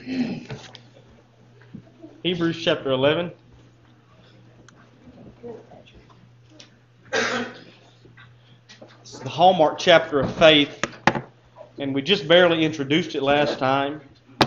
Hebrews chapter 11. It's the hallmark chapter of faith, and we just barely introduced it last time.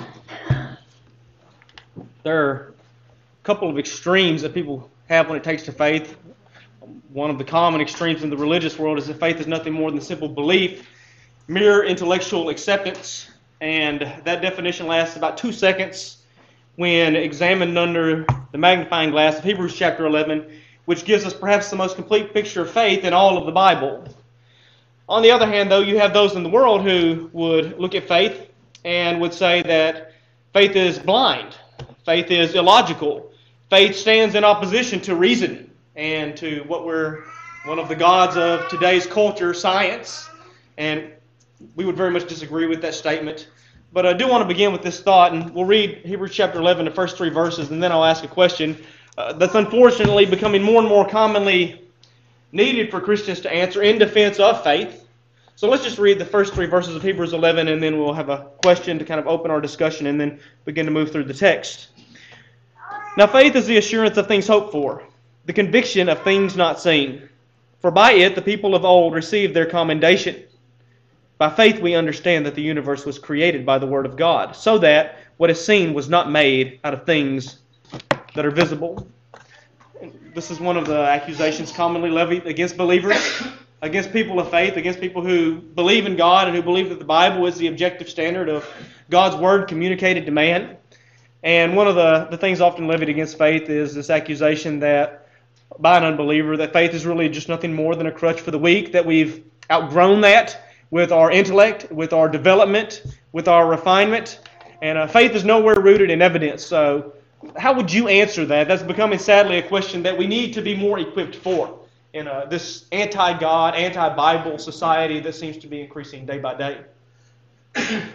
There are a couple of extremes that people have when it takes to faith. One of the common extremes in the religious world is that faith is nothing more than simple belief, mere intellectual acceptance, and that definition lasts about 2 seconds when examined under the magnifying glass of Hebrews chapter 11, which gives us perhaps the most complete picture of faith in all of the Bible. On the other hand, though, you have those in the world who would look at faith and would say that faith is blind, faith is illogical, faith stands in opposition to reason and to what we're one of the gods of today's culture, science, and we would very much disagree with that statement. But I do want to begin with this thought, and we'll read Hebrews chapter 11, the first 3 verses, and then I'll ask a question that's unfortunately becoming more and more commonly needed for Christians to answer in defense of faith. So let's just read the first 3 verses of Hebrews 11, and then we'll have a question to kind of open our discussion and then begin to move through the text. Now faith is the assurance of things hoped for, the conviction of things not seen. For by it the people of old received their commendation. By faith we understand that the universe was created by the word of God, so that what is seen was not made out of things that are visible. This is one of the accusations commonly levied against believers, against people of faith, against people who believe in God and who believe that the Bible is the objective standard of God's word communicated to man. And one of the things often levied against faith is this accusation that by an unbeliever that faith is really just nothing more than a crutch for the weak, that we've outgrown that with our intellect, with our development, with our refinement. And faith is nowhere rooted in evidence. So how would you answer that? That's becoming, sadly, a question that we need to be more equipped for in this anti-God, anti-Bible society that seems to be increasing day by day. I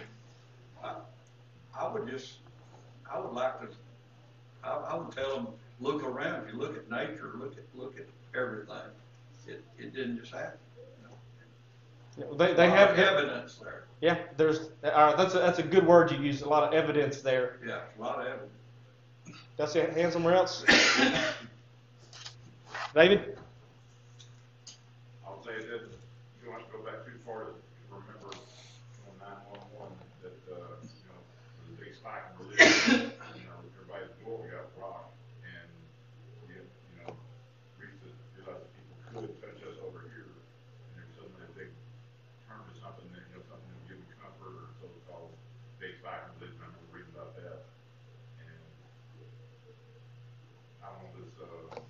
would tell them, look around. If you look at nature, look at everything. It didn't just happen. They have evidence there. Yeah, that's a good word you use. A lot of evidence there. Yeah, a lot of evidence. That's it. Hand somewhere else. David? I'll say that you don't have to go back too far to remember on 9/11 that the big spike in religion. Everybody's door got rocked, and realized that people could touch us over here, and there was suddenly a big turn to something that something that would give them comfort, or so-called big spike in religion. I remember reading about that, and I don't know this.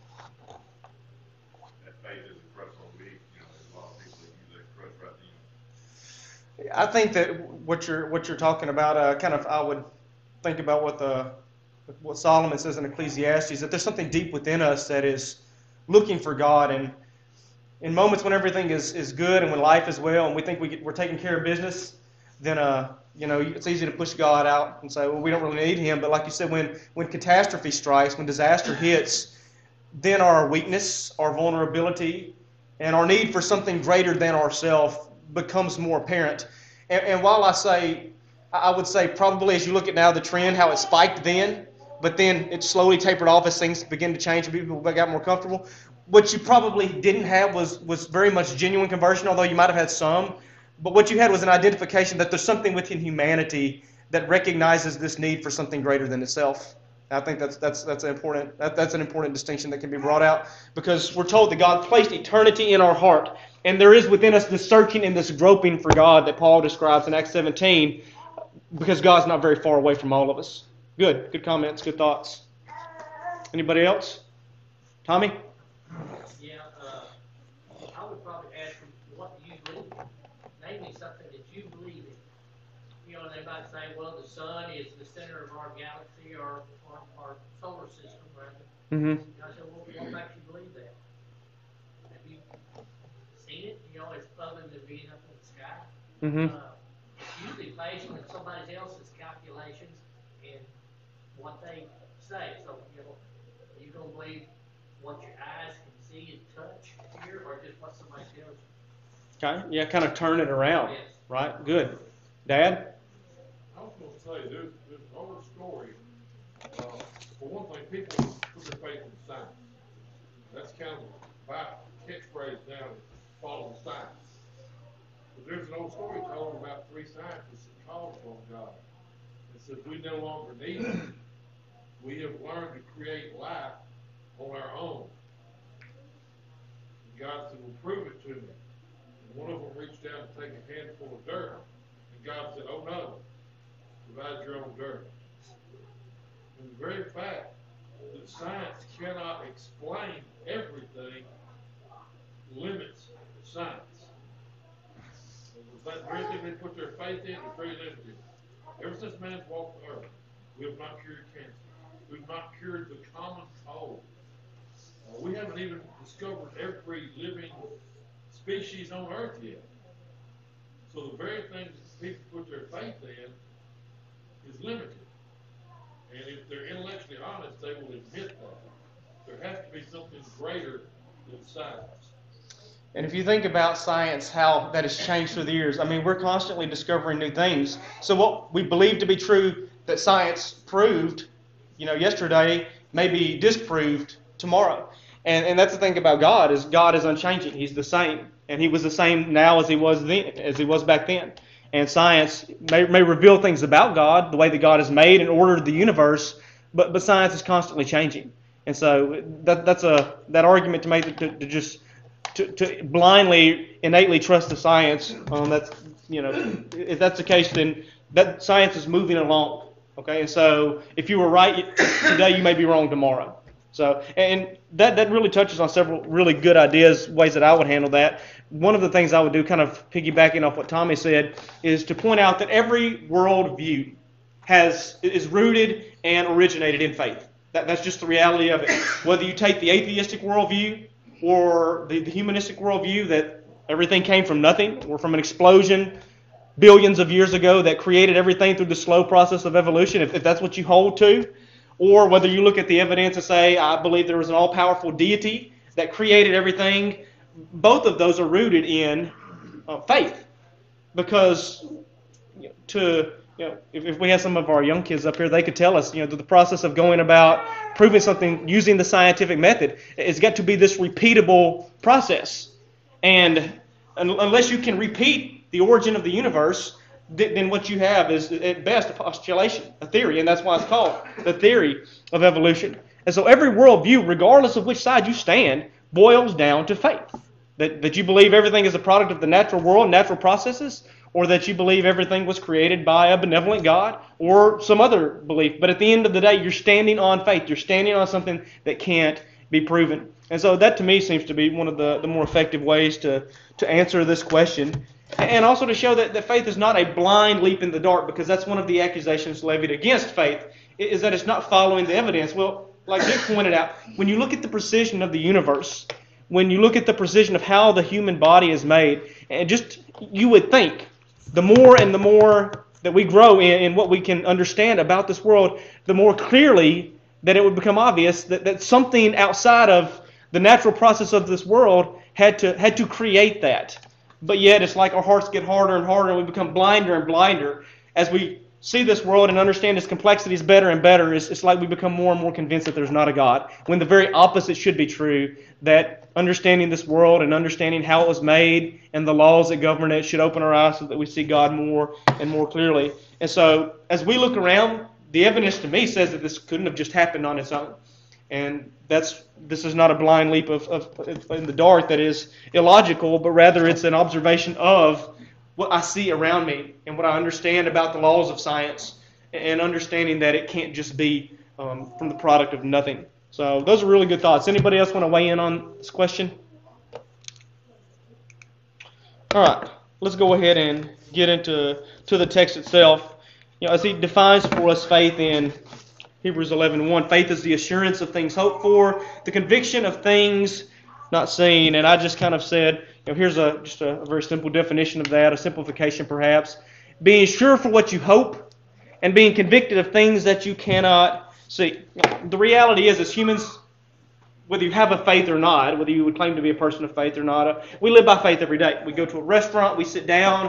That faith is a crutch for a week. There's a lot of people that use that crutch right now. I think that what you're talking about, I would think about what Solomon says in Ecclesiastes, that there's something deep within us that is looking for God, and in moments when everything is good and when life is well and we think we're taking care of business, then it's easy to push God out and say, well, we don't really need Him. But like you said, when catastrophe strikes, when disaster hits, then our weakness, our vulnerability, and our need for something greater than ourselves becomes more apparent. And while I would say probably as you look at now the trend, how it spiked then, but then it slowly tapered off as things began to change and people got more comfortable. What you probably didn't have was very much genuine conversion, although you might have had some. But what you had was an identification that there's something within humanity that recognizes this need for something greater than itself. I think that's an important distinction that can be brought out, because we're told that God placed eternity in our heart, and there is within us this searching and this groping for God that Paul describes in Acts 17, because God's not very far away from all of us. Good comments, good thoughts. Anybody else? Tommy? Yeah, I would probably ask them, what do you believe in? Name me something that you believe in. They might say, well, the sun is the center of our galaxy or our solar system, rather. Mm-hmm. And I said, well, what makes you believe that? Have you seen it? It's other than being up in the sky. Mm-hmm. It's usually based on somebody else's calculations and what they say. So, are you going to believe what your eyes can see and touch here, or just what somebody tells you? Okay, yeah, kind of turn it around. Yes. Right? Good. Dad? I was going to say, there's an old story. For one thing, people put their faith in science. That's kind of about catchphrase now, follow the science. But there's an old story told about three scientists that called upon God. It says, we no longer need him. We have learned to create life on our own. And God said, well, prove it to me. And one of them reached down to take a handful of dirt. And God said, oh no, provide your own dirt. And the very fact that science cannot explain everything limits science. The very thing they put their faith in is very limited. Ever since man's walked the earth, we have not cured cancer. We've not cured the common cold. We haven't even discovered every living species on earth yet. So the very things that people put their faith in is limited. And if they're intellectually honest, they will admit that. There has to be something greater than science. And if you think about science, how that has changed through the years, I mean, we're constantly discovering new things. So what we believe to be true that science proved, yesterday may be disproved tomorrow. And that's the thing about God is unchanging. He's the same. And he was the same now as he was then, as he was back then. And science may reveal things about God, the way that God has made and ordered the universe, but science is constantly changing. And so that argument to make to blindly, innately trust the science, if that's the case, then that science is moving along. Okay, and so if you were right today, you may be wrong tomorrow. So, and that really touches on several really good ideas, ways that I would handle that. One of the things I would do, kind of piggybacking off what Tommy said, is to point out that every worldview is rooted and originated in faith. That's just the reality of it. Whether you take the atheistic worldview or the humanistic worldview that everything came from nothing or from an explosion billions of years ago that created everything through the slow process of evolution, if that's what you hold to, or whether you look at the evidence and say, I believe there was an all-powerful deity that created everything, both of those are rooted in faith. Because if we had some of our young kids up here, they could tell us, the process of going about proving something using the scientific method, it's got to be this repeatable process. And unless you can repeat the origin of the universe, then what you have is, at best, a postulation, a theory, and that's why it's called the theory of evolution. And so every worldview, regardless of which side you stand, boils down to faith. That you believe everything is a product of the natural world, natural processes, or that you believe everything was created by a benevolent God, or some other belief. But at the end of the day, you're standing on faith. You're standing on something that can't be proven. And so that, to me, seems to be one of the more effective ways to answer this question. And also to show that faith is not a blind leap in the dark, because that's one of the accusations levied against faith, is that it's not following the evidence. Well, like Dick pointed out, when you look at the precision of the universe, when you look at the precision of how the human body is made, and you would think the more and the more that we grow in what we can understand about this world, the more clearly that it would become obvious that something outside of the natural process of this world had to create that. But yet it's like our hearts get harder and harder, and we become blinder and blinder. As we see this world and understand its complexities better and better, it's like we become more and more convinced that there's not a God, when the very opposite should be true, that understanding this world and understanding how it was made and the laws that govern it should open our eyes so that we see God more and more clearly. And so as we look around, the evidence to me says that this couldn't have just happened on its own. And this is not a blind leap in the dark that is illogical, but rather it's an observation of what I see around me and what I understand about the laws of science, and understanding that it can't just be from the product of nothing. So those are really good thoughts. Anybody else want to weigh in on this question? All right, let's go ahead and get into the text itself. As he defines for us faith in Hebrews 11:1, faith is the assurance of things hoped for, the conviction of things not seen. And I just kind of said, here's just a very simple definition of that, a simplification perhaps. Being sure for what you hope and being convicted of things that you cannot see. The reality is, as humans, whether you have a faith or not, whether you would claim to be a person of faith or not, we live by faith every day. We go to a restaurant, we sit down,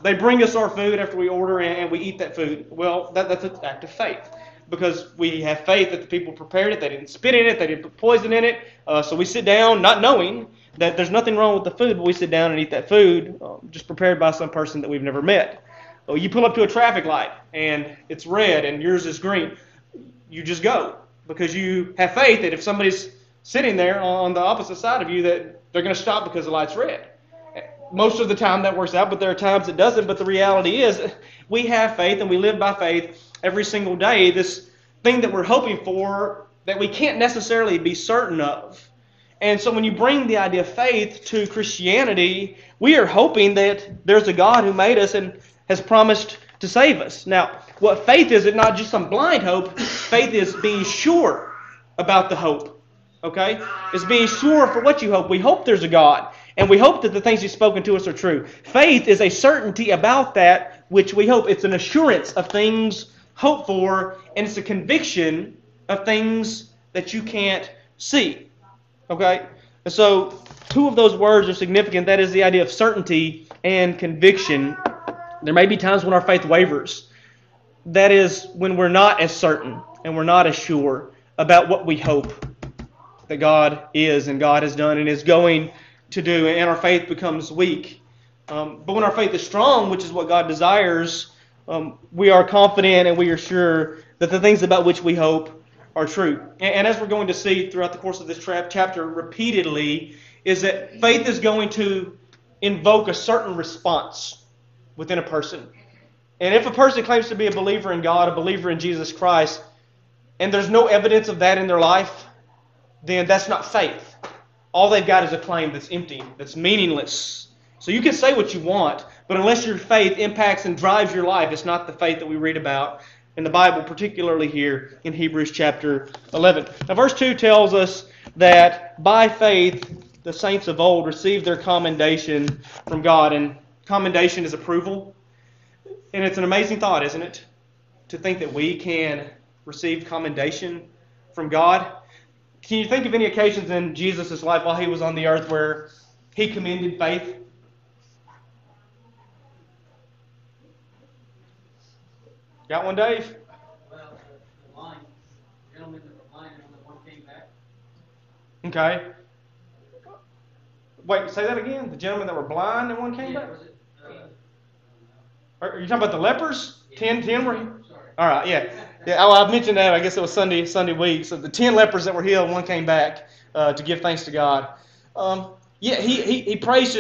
They bring us our food after we order and we eat that food. Well, that's an act of faith because we have faith that the people prepared it. They didn't spit in it. They didn't put poison in it. So we sit down not knowing that there's nothing wrong with the food, but we sit down and eat that food just prepared by some person that we've never met. Well, you pull up to a traffic light and it's red and yours is green. You just go because you have faith that if somebody's sitting there on the opposite side of you that they're going to stop because the light's red. Most of the time that works out, but there are times it doesn't. But the reality is we have faith and we live by faith every single day. This thing that we're hoping for that we can't necessarily be certain of. And so when you bring the idea of faith to Christianity, we are hoping that there's a God who made us and has promised to save us. Now, what faith is not just some blind hope. Faith is being sure about the hope. Okay? It's being sure for what you hope. We hope there's a God. And we hope that the things He's spoken to us are true. Faith is a certainty about that which we hope. It's an assurance of things hoped for, and it's a conviction of things that you can't see. Okay? And so, two of those words are significant. That is the idea of certainty and conviction. There may be times when our faith wavers. That is when we're not as certain and we're not as sure about what we hope that God is and God has done and is going to do, and our faith becomes weak. But when our faith is strong, which is what God desires, we are confident and we are sure that the things about which we hope are true. And as we're going to see throughout the course of this chapter repeatedly, is that faith is going to invoke a certain response within a person. And if a person claims to be a believer in God, a believer in Jesus Christ, and there's no evidence of that in their life, then that's not faith. All they've got is a claim that's empty, that's meaningless. So you can say what you want, but unless your faith impacts and drives your life, it's not the faith that we read about in the Bible, particularly here in Hebrews chapter 11. Now verse 2 tells us that by faith the saints of old received their commendation from God. And commendation is approval. And it's an amazing thought, isn't it? To think that we can receive commendation from God. Can you think of any occasions in Jesus' life while He was on the earth where He commended faith? Got one, Dave? Well, the blind gentlemen that were blind and the one came back. Okay. Wait, say that again? The gentlemen that were blind and one came back? Was it? Are you talking about the lepers? Yeah. 10 were? Sorry. All right, yeah. Yeah, I mentioned that. I guess it was Sunday week. So the 10 lepers that were healed, one came back to give thanks to God. He praised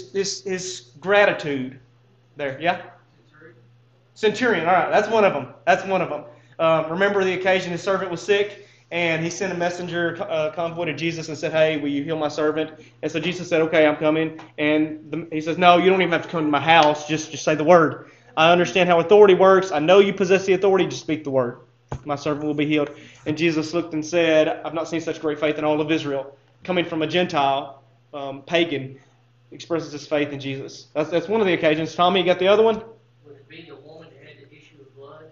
his gratitude there. Yeah? Centurion. All right, that's one of them. Remember the occasion his servant was sick, and he sent a messenger convoy to Jesus and said, "Hey, will you heal my servant?" And so Jesus said, "Okay, I'm coming." And he says, "No, you don't even have to come to my house. Just say the word. I understand how authority works. I know you possess the authority. Just speak the word. My servant will be healed." And Jesus looked and said, "I've not seen such great faith in all of Israel." Coming from a Gentile, pagan, expresses his faith in Jesus. That's one of the occasions. Tommy, you got the other one? Would it be the woman that had the issue of blood?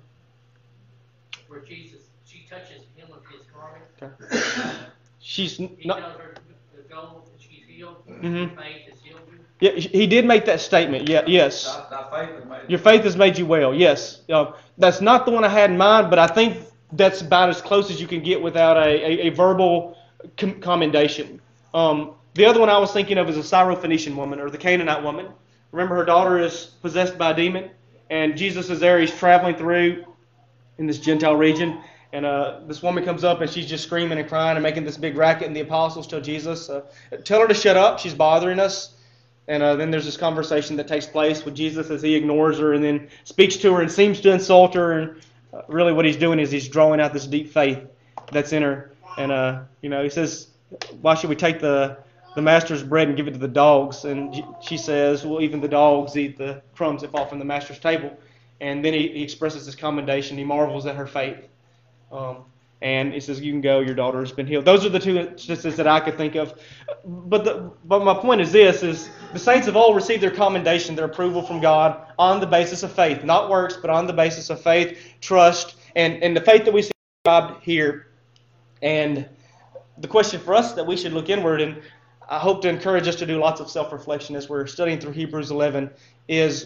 Where she touches him with his garment. Okay. She's He not. tells her to go and she's healed. Mhm. Faith has healed you. Yeah, he did make that statement. Yeah, yes. Thy faith has made Your faith has made you well. Yes. That's not the one I had in mind, but I think that's about as close as you can get without a verbal commendation. The other one I was thinking of is a Syrophoenician woman or the Canaanite woman. Remember, her daughter is possessed by a demon, and Jesus is there. He's traveling through in this Gentile region, and this woman comes up and she's just screaming and crying and making this big racket, and the apostles tell Jesus, tell her to shut up. She's bothering us. And then there's this conversation that takes place with Jesus as he ignores her and then speaks to her and seems to insult her. And really what he's doing is he's drawing out this deep faith that's in her. And, he says, "Why should we take the master's bread and give it to the dogs?" And she says, "Well, even the dogs eat the crumbs that fall from the master's table." And then he expresses his commendation. He marvels at her faith. And he says, "You can go, your daughter has been healed." Those are the two instances that I could think of. But my point is this, is the saints of old received their commendation, their approval from God on the basis of faith. Not works, but on the basis of faith, trust, and the faith that we see described here. And the question for us that we should look inward, and I hope to encourage us to do lots of self-reflection as we're studying through Hebrews 11, is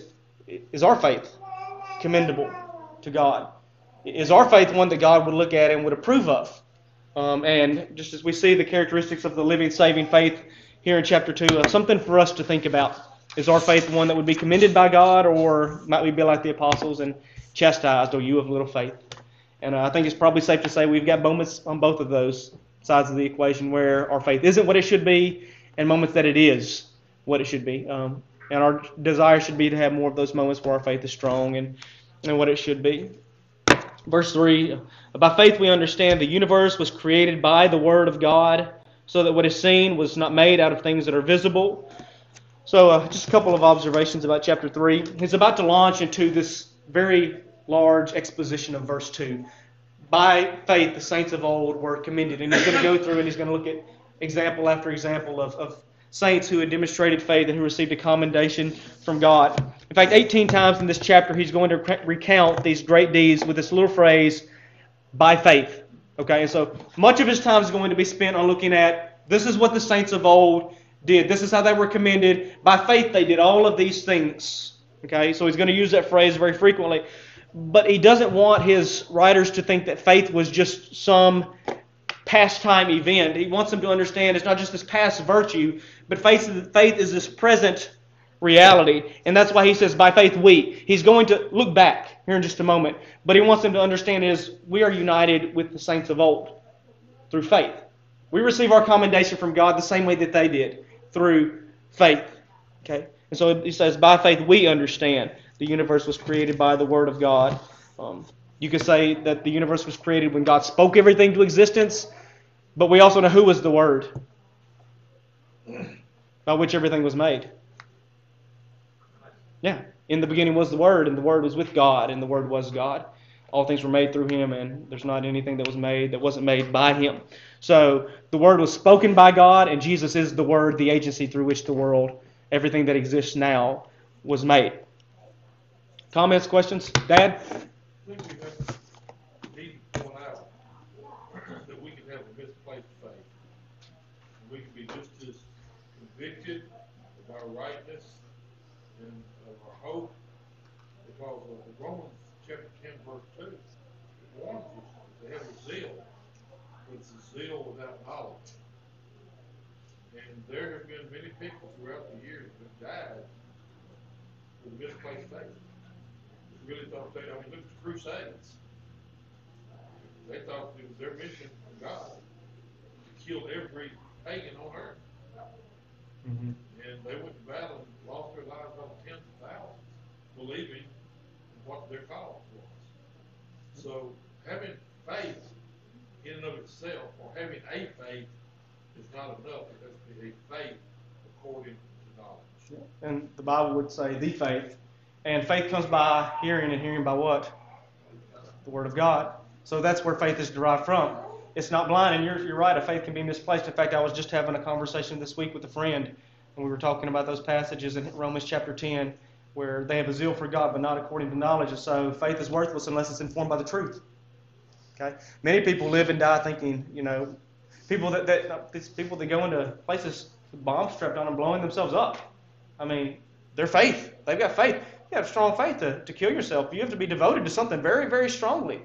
Is our faith commendable to God? Is our faith one that God would look at and would approve of? And just as we see the characteristics of the living, saving faith here in chapter 2, something for us to think about. Is our faith one that would be commended by God, or might we be like the apostles and chastised, "O you of little faith"? And I think it's probably safe to say we've got moments on both of those sides of the equation where our faith isn't what it should be, and moments that it is what it should be. And our desire should be to have more of those moments where our faith is strong and what it should be. Verse 3, by faith we understand the universe was created by the Word of God, so that what is seen was not made out of things that are visible. So just a couple of observations about chapter 3. He's about to launch into this very large exposition of verse 2. By faith the saints of old were commended. And he's going to go through and he's going to look at example after example of saints who had demonstrated faith and who received a commendation from God. In fact, 18 times in this chapter he's going to recount these great deeds with this little phrase, by faith. Okay, and so much of his time is going to be spent on looking at, this is what the saints of old did. This is how they were commended. By faith they did all of these things. Okay, so he's going to use that phrase very frequently. But he doesn't want his writers to think that faith was just some pastime event. He wants them to understand it's not just this past virtue, but faith is this present reality. And that's why he says, by faith we. He's going to look back here in just a moment. But he wants them to understand is we are united with the saints of old through faith. We receive our commendation from God the same way that they did, through faith. Okay? And so he says, by faith we understand the universe was created by the Word of God. You could say that the universe was created when God spoke everything to existence, but we also know who was the Word by which everything was made. Yeah. In the beginning was the Word, and the Word was with God, and the Word was God. All things were made through Him, and there's not anything that was made that wasn't made by Him. So the Word was spoken by God, and Jesus is the Word, the agency through which the world, everything that exists now, was made. Comments, questions? Dad? I think we have need to point out that we can have a misplaced faith. We can be just as convicted of our rightness and of our hope, because of Romans chapter 10 verse 2, it warns us to have a zeal, but it's a zeal without knowledge. And there have been many people throughout the years that died with misplaced faith. Really thought look at the Crusades. They thought it was their mission from God to kill every pagan on earth. Mm-hmm. And they went to battle and lost their lives by the tens of thousands, believing in what their cause was. So having faith in and of itself, or having a faith, is not enough. It has to be a faith according to knowledge. And the Bible would say the faith. And faith comes by hearing, and hearing by what? The Word of God. So that's where faith is derived from. It's not blind, and you're right, a faith can be misplaced. In fact, I was just having a conversation this week with a friend, and we were talking about those passages in Romans chapter 10, where they have a zeal for God, but not according to knowledge. And so faith is worthless unless it's informed by the truth. Okay? Many people live and die thinking, people that go into places with bombs strapped on them, blowing themselves up. I mean, their faith. They've got faith. You have strong faith to kill yourself. You have to be devoted to something very, very strongly.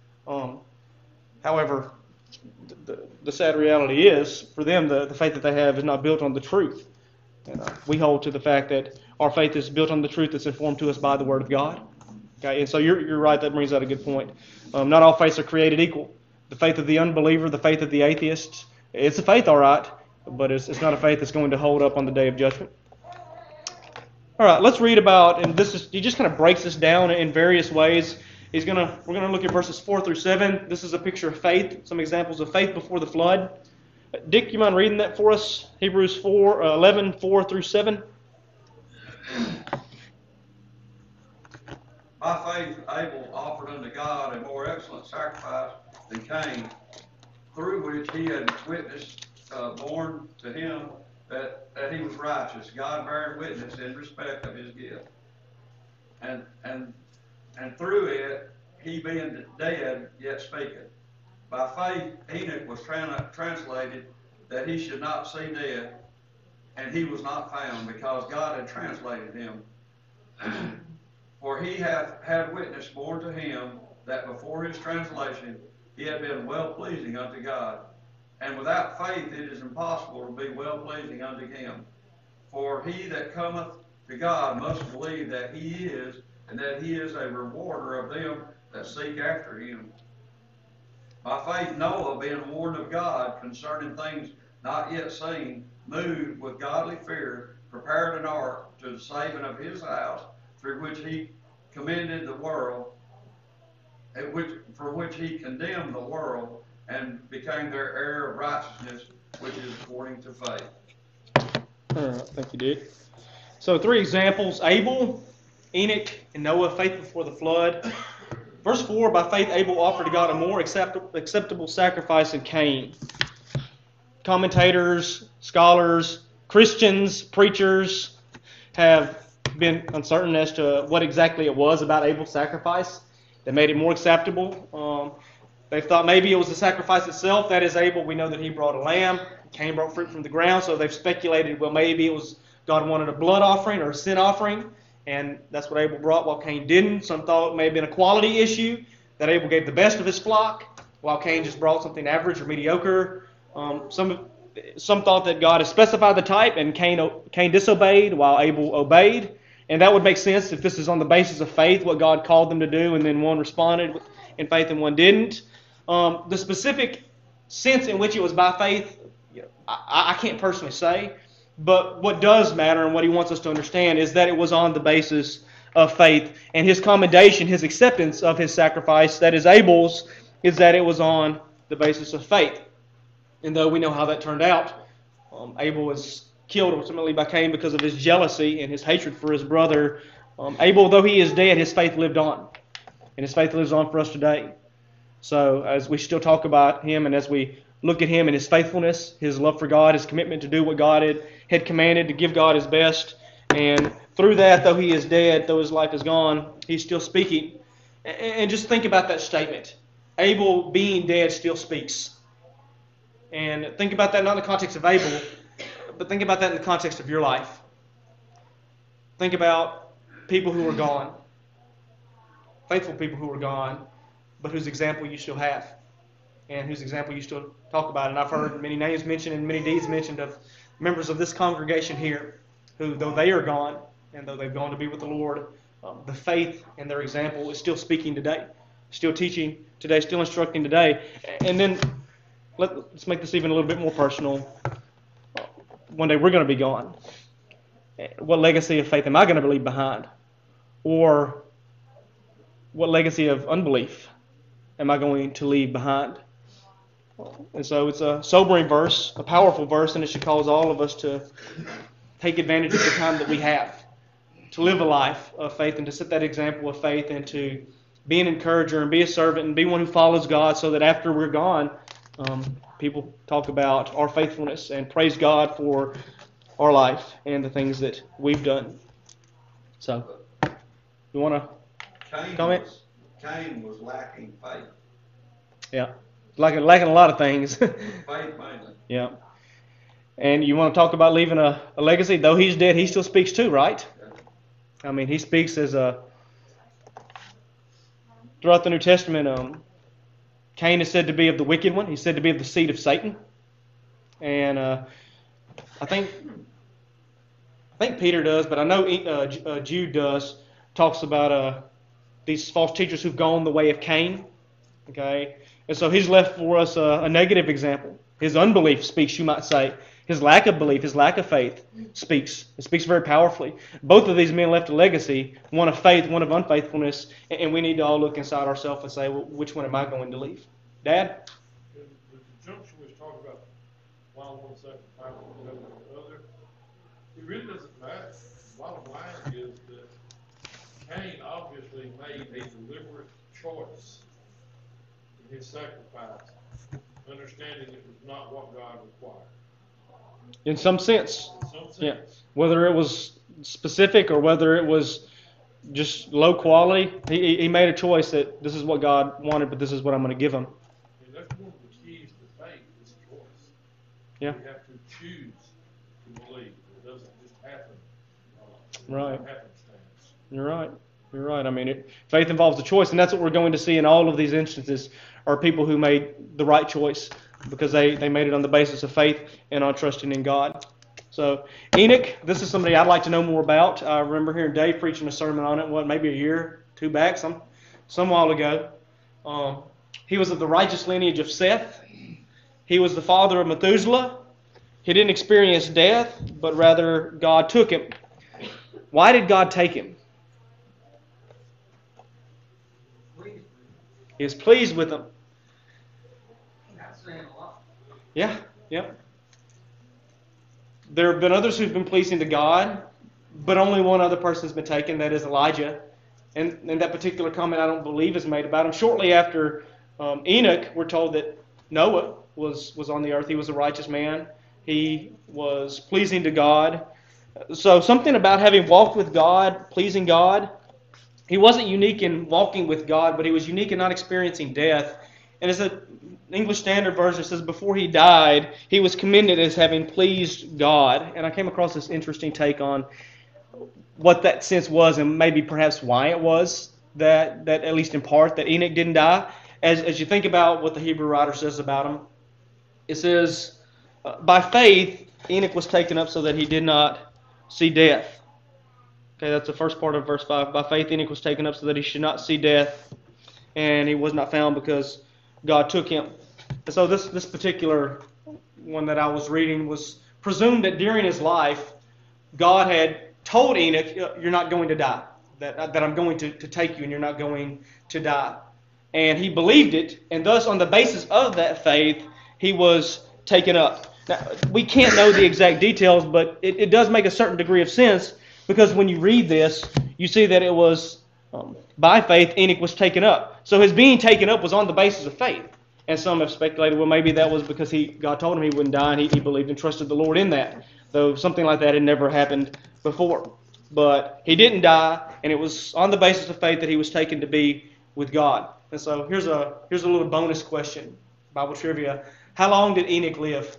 However, the sad reality is, for them, the faith that they have is not built on the truth. And we hold to the fact that our faith is built on the truth that's informed to us by the Word of God. Okay, and so you're right. That brings out a good point. Not all faiths are created equal. The faith of the unbeliever, the faith of the atheist, it's a faith, all right, but it's not a faith that's going to hold up on the day of judgment. All right, let's read about, and he just kind of breaks this down in various ways. We're gonna look at verses 4 through 7. This is a picture of faith, some examples of faith before the flood. Dick, you mind reading that for us? Hebrews 11, 4 through 7. By faith Abel offered unto God a more excellent sacrifice than Cain, through which he had witnessed, borne to him that he was righteous, God bearing witness in respect of his gift. And through it, he being dead, yet speaketh. By faith Enoch was translated that he should not see death, and he was not found, because God had translated him. For he hath had witness borne to him that before his translation he had been well pleasing unto God. And without faith it is impossible to be well pleasing unto him. For he that cometh to God must believe that he is, and that he is a rewarder of them that seek after him. By faith Noah, being warned of God concerning things not yet seen, moved with godly fear, prepared an ark to the saving of his house, through which he commended the world, for which he condemned the world, and became their heir of righteousness, which is according to faith. All right, thank you, Dick. So 3 examples: Abel, Enoch, and Noah, faith before the flood. Verse 4, by faith Abel offered to God a more acceptable sacrifice than Cain. Commentators, scholars, Christians, preachers have been uncertain as to what exactly it was about Abel's sacrifice that made it more acceptable. They thought maybe it was the sacrifice itself. That is, Abel, we know that he brought a lamb. Cain brought fruit from the ground, so they've speculated, well, maybe it was God wanted a blood offering or a sin offering, and that's what Abel brought while Cain didn't. Some thought it may have been a quality issue, that Abel gave the best of his flock while Cain just brought something average or mediocre. Some thought that God had specified the type and Cain disobeyed while Abel obeyed. And that would make sense if this is on the basis of faith, what God called them to do, and then one responded in faith and one didn't. The specific sense in which it was by faith, I can't personally say. But what does matter and what he wants us to understand is that it was on the basis of faith. And his commendation, his acceptance of his sacrifice, that is Abel's, is that it was on the basis of faith. And though we know how that turned out, Abel was killed ultimately by Cain because of his jealousy and his hatred for his brother. Abel, though he is dead, his faith lived on. And his faith lives on for us today. So as we still talk about him and as we look at him and his faithfulness, his love for God, his commitment to do what God had commanded, to give God his best. And through that, though he is dead, though his life is gone, he's still speaking. And just think about that statement. Abel being dead still speaks. And think about that not in the context of Abel, but think about that in the context of your life. Think about people who are gone. Faithful people who are gone, but whose example you still have. And whose example you still talk about. And I've heard many names mentioned and many deeds mentioned of members of this congregation here who, though they are gone, and though they've gone to be with the Lord, the faith and their example is still speaking today, still teaching today, still instructing today. And then let's make this even a little bit more personal. One day we're going to be gone. What legacy of faith am I going to leave behind? Or what legacy of unbelief am I going to leave behind? And so it's a sobering verse, a powerful verse, and it should cause all of us to take advantage of the time that we have, to live a life of faith and to set that example of faith and to be an encourager and be a servant and be one who follows God so that after we're gone, people talk about our faithfulness and praise God for our life and the things that we've done. So, you want to comment? Cain was lacking faith. Yeah. Lacking a lot of things. Faith mainly. Yeah. And you want to talk about leaving a legacy? Though he's dead, he still speaks too, right? I mean, he speaks as throughout the New Testament, Cain is said to be of the wicked one. He's said to be of the seed of Satan. And I think Peter does, but I know Jude does, talks about these false teachers who've gone the way of Cain. Okay? And so he's left for us a negative example. His unbelief speaks, you might say. His lack of belief, his lack of faith speaks. It speaks very powerfully. Both of these men left a legacy, one of faith, one of unfaithfulness, and we need to all look inside ourselves and say, well, which one am I going to leave? Dad? The conjunction was talking about while one sacrifice the other. It really doesn't matter. The bottom line is that Cain obviously made a deliberate choice in his sacrifice, understanding it was not what God required. In some sense. In some sense. Yeah. Whether it was specific or whether it was just low quality, he made a choice that this is what God wanted, but this is what I'm going to give him. And that's one of the keys to faith is choice. Yeah. You have to choose to believe. It doesn't just happen. Right. Happenstance. You're right. You're right. I mean, faith involves a choice, and that's what we're going to see in all of these instances are people who made the right choice because they made it on the basis of faith and on trusting in God. So Enoch, this is somebody I'd like to know more about. I remember hearing Dave preaching a sermon on it, maybe a year, two back, some while ago. He was of the righteous lineage of Seth. He was the father of Methuselah. He didn't experience death, but rather God took him. Why did God take him? He was pleased with him. That's saying a lot. Yeah. There have been others who've been pleasing to God, but only one other person's been taken, that is Elijah. And that particular comment I don't believe is made about him. Shortly after Enoch, we're told that Noah was on the earth. He was a righteous man. He was pleasing to God. So something about having walked with God, pleasing God. He wasn't unique in walking with God, but he was unique in not experiencing death. And as the English Standard Version says, before he died, he was commended as having pleased God. And I came across this interesting take on what that sense was and maybe perhaps why it was that at least in part, that Enoch didn't die. As you think about what the Hebrew writer says about him, it says, by faith, Enoch was taken up so that he did not see death. Okay, that's the first part of verse 5. By faith, Enoch was taken up so that he should not see death, and he was not found because God took him. And so this particular one that I was reading was presumed that during his life, God had told Enoch, you're not going to die, that I'm going to take you and you're not going to die. And he believed it, and thus on the basis of that faith, he was taken up. Now, we can't know the exact details, but it does make a certain degree of sense, because when you read this, you see that it was by faith Enoch was taken up. So his being taken up was on the basis of faith. And some have speculated, well, maybe that was because God told him he wouldn't die, and he believed and trusted the Lord in that. Though something like that had never happened before. But he didn't die, and it was on the basis of faith that he was taken to be with God. And so here's a little bonus question, Bible trivia. How long did Enoch live?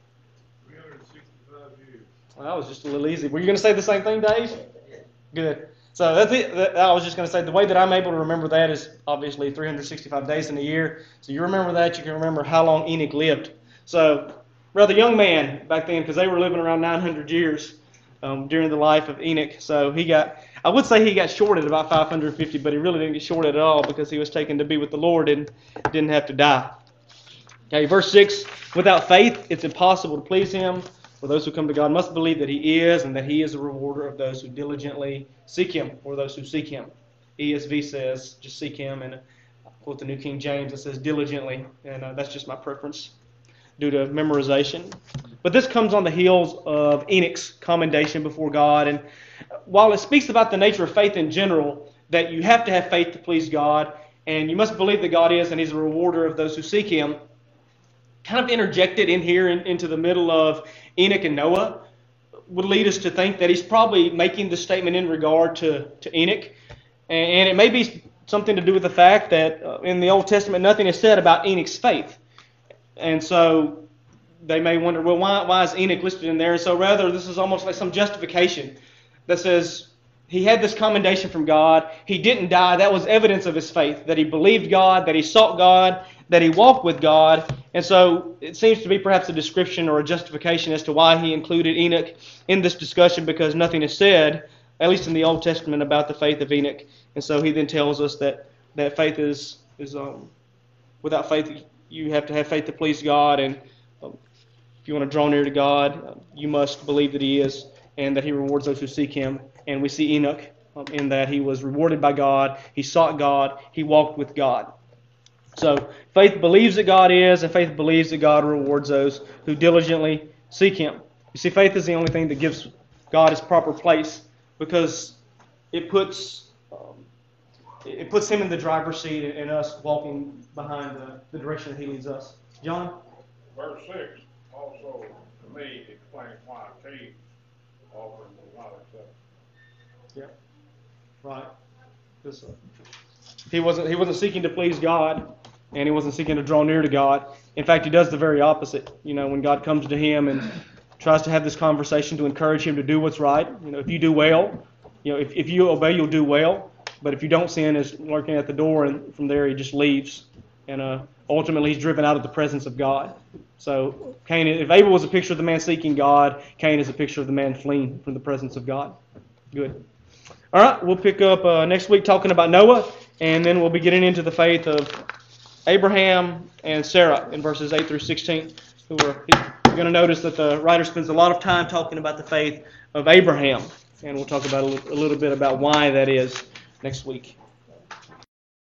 365 years. Well, that was just a little easy. Were you going to say the same thing, Dave? Good. So that's it. I was just going to say the way that I'm able to remember that is obviously 365 days in a year. So you remember that, you can remember how long Enoch lived. So rather young man back then, because they were living around 900 years during the life of Enoch. So I would say he got shorted about 550, but he really didn't get shorted at all because he was taken to be with the Lord and didn't have to die. Okay, verse 6, without faith it's impossible to please him. For those who come to God must believe that he is, and that he is a rewarder of those who diligently seek him, or those who seek him. ESV says, just seek him, and I quote the New King James, it says diligently, and that's just my preference due to memorization. But this comes on the heels of Enoch's commendation before God, and while it speaks about the nature of faith in general, that you have to have faith to please God, and you must believe that God is, and he's a rewarder of those who seek him, kind of interjected in here into the middle of Enoch and Noah would lead us to think that he's probably making the statement in regard to Enoch. And it may be something to do with the fact that in the Old Testament nothing is said about Enoch's faith. And so they may wonder, well, why is Enoch listed in there? And so rather this is almost like some justification that says he had this commendation from God. He didn't die. That was evidence of his faith, that he believed God, that he sought God, that he walked with God. And so it seems to be perhaps a description or a justification as to why he included Enoch in this discussion, because nothing is said, at least in the Old Testament, about the faith of Enoch. And so he then tells us that faith is without faith, you have to have faith to please God. And if you want to draw near to God, you must believe that he is, and that he rewards those who seek him. And we see Enoch in that he was rewarded by God, he sought God, he walked with God. So faith believes that God is, and faith believes that God rewards those who diligently seek him. You see, faith is the only thing that gives God his proper place, because it puts him in the driver's seat and us walking behind the direction that he leads us. John? Verse 6 also, to me, explains why Cain offered was not accepted. Yeah. Right. He wasn't seeking to please God, and he wasn't seeking to draw near to God. In fact, he does the very opposite. You know, when God comes to him and tries to have this conversation to encourage him to do what's right. You know, if you do well, you know, if you obey, you'll do well. But if you don't, sin is lurking at the door, and from there he just leaves. And ultimately he's driven out of the presence of God. So Cain, if Abel was a picture of the man seeking God, Cain is a picture of the man fleeing from the presence of God. Good. All right, we'll pick up next week talking about Noah, and then we'll be getting into the faith of Abraham and Sarah in verses 8 through 16. You're going to notice that the writer spends a lot of time talking about the faith of Abraham, and we'll talk about a little bit about why that is next week.